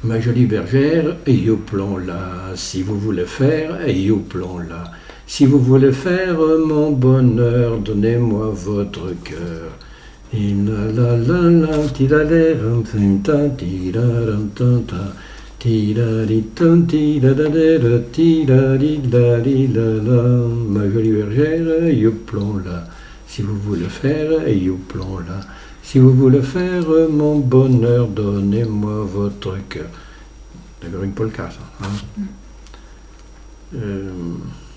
Ma jolie bergère, ayez au plan là, si vous voulez faire, ayez au plan là. Si vous voulez faire mon bonheur, donnez-moi votre cœur. Ma jolie bergère, ayez au plan là. Si vous voulez faire, ayez au plan là. Si vous voulez faire mon bonheur, donnez-moi votre cœur. D'accord, une polka, ça. Hein